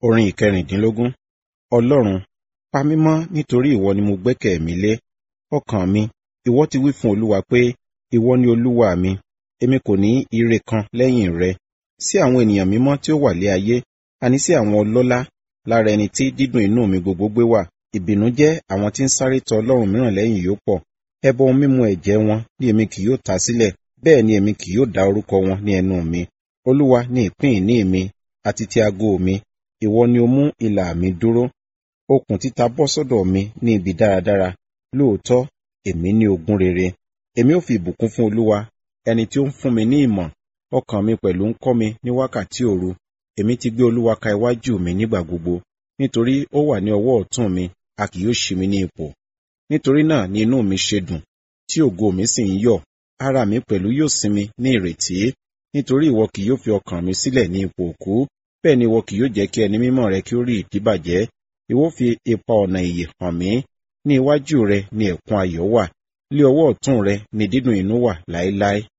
Orin ìkẹrìndínlógún. Ọlọ́run, pa mí mọ́ nítorí ìwọ ni mo gbẹ́kẹ̀ mi lé. Ọkàn mi, ìwọ ti wí fún Olúwa pé, ìwọ ni Olúwa mi, èmi kò ní ire kan lẹ́yìn rẹ. Sí àwọn ènìyàn mímọ́ tí ó wà lé ayé, àní sí àwọn ọlọ́lá, lára ẹni tí dídùn inú mi gbogbo gbé wà. Ìbìnújẹ́ àwọn tí ń sáré tọ Ọlọ́run mìíràn lẹ́yìn yóò pọ̀. Ẹbọ ohun mímu ẹ̀jẹ̀ wọn ni èmi kì yóò ta sílẹ̀, bẹ́ẹ̀ ni èmi kì yóò dá orúkọ wọn ní ẹnu mi. Olúwa ni ìpín ìní mi, àti ti ago mi. Ìwọ ni ó mú ìlà mi dúró. Okùn títa bọ́ sọ́dọ̀ mi ní ibi dáradára. Lóòótọ́, èmi ní ogún rere. Èmi ó fi ìbùkún fún Olúwa, ẹni tí ó ń fún mi ní ìmọ̀. Ọkàn mi pẹ̀lú ń kọ́ mi ní wákàtí òru. Èmi ti gbé Olúwa ka iwájú mi nígbà gbogbo. Nítorí ó wà ní ọwọ́ ọ̀tún mi, a kì yóò ṣí mi ní ipò. Nítorí náà ni inú mi ṣe dùn, tí ògo mi sì ń yọ̀. Ara mi pẹ̀lú yóò sinmi ní ìrètí. Nítorí ìwọ kì yóò fi ọkàn mi sílẹ̀ ní ipò òkú. Bẹ́ẹ̀ ni ìwọ kì yóò jẹ́ kí ẹni mímọ́ rẹ kí ó rí ìdíbàjẹ́. Ìwọ fi ipa ọ̀nà ìyè hàn mí. Ní iwájú rẹ ni ẹ̀kún ayọ̀ wà. Lé ọwọ́ ọ̀tún rẹ ni dídùn inú wà láéláé.